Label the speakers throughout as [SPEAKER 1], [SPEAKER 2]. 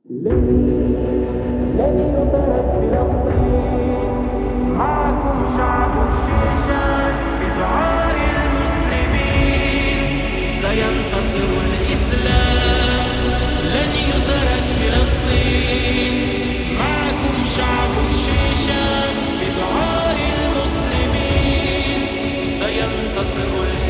[SPEAKER 1] لن يترك فلسطين. معكم شعب الشيشان بدعاء المسلمين، سينتصر الإسلام. لن يترك فلسطين. معكم شعب الشيشان بدعاء المسلمين، سينتصر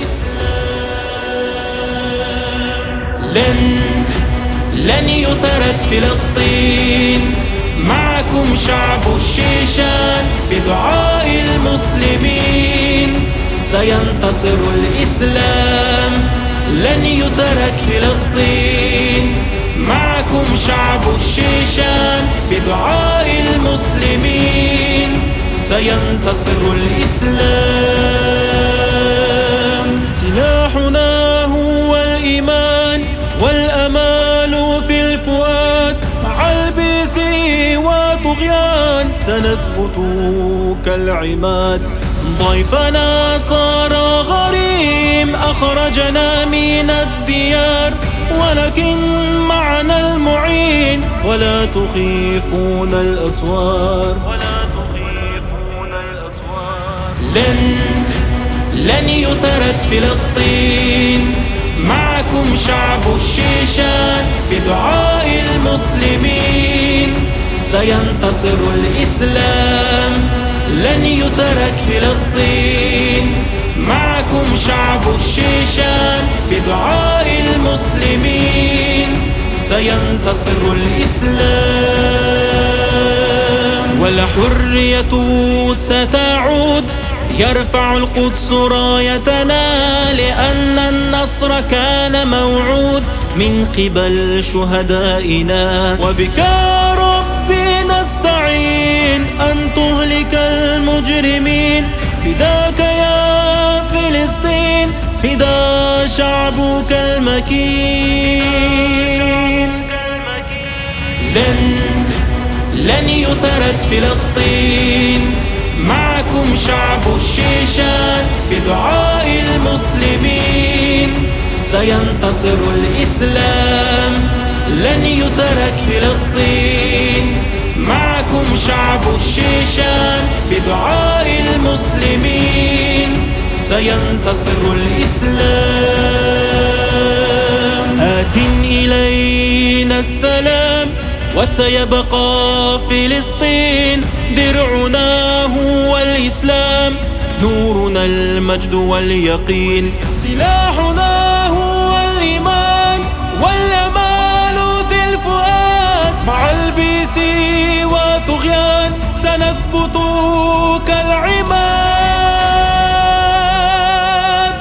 [SPEAKER 1] الإسلام. لن يترك فلسطين. معكم شعب الشيشان بدعاء المسلمين، سينتصر الإسلام. لن يترك فلسطين. معكم شعب الشيشان بدعاء المسلمين، سينتصر الإسلام. سلاحنا هو الإيمان والأمال في الفؤاد، مع البيسي وطغيان سنثبت كالعماد. ضيفنا صار غريم أخرجنا من الديار، ولكن معنا المعين ولا تخيفون الأسوار. لن يترك فلسطين. معكم شعب الشيشان بدعاء المسلمين، سينتصر الإسلام. لن يترك فلسطين. معكم شعب الشيشان بدعاء المسلمين، سينتصر الإسلام. والحرية ستعود، يرفع القدس رايتنا، لأن النصر كان موعود من قبل شهدائنا. وبك ربي نستعين أن تهلك المجرمين، فداك يا فلسطين، فدا شعبك المكين. لن يترك فلسطين. معكم شعب الشيشان بدعاء المسلمين، سينتصر الإسلام. لن يترك فلسطين. معكم شعب الشيشان بدعاء المسلمين، سينتصر الإسلام. آت إلينا السلام وسيبقى فلسطين، درعنا هو الإسلام، نورنا المجد واليقين. سلاحنا هو الإيمان والأمال في الفؤاد، مع البيسي وطغيان سنثبت كالعماد.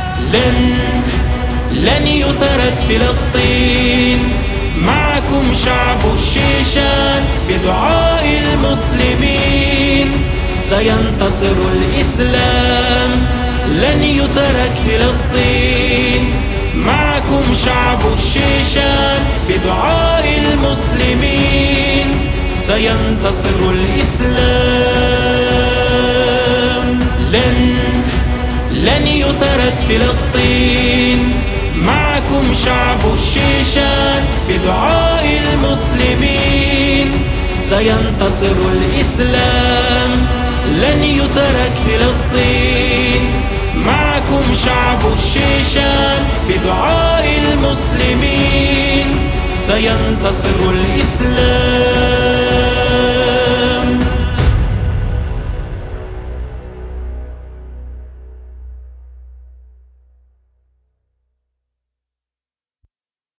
[SPEAKER 1] لن يترك فلسطين. معكم شعب الشيشان بدعاء المسلمين، سينتصر الإسلام. لن يترك فلسطين. معكم شعب الشيشان بدعاء المسلمين، سينتصر الإسلام. لن يترك فلسطين. معكم شعب الشيشان بدعاء المسلمين، سينتصر الإسلام. لن يترك فلسطين. معكم شعب الشيشان بدعاء المسلمين، سينتصر الإسلام.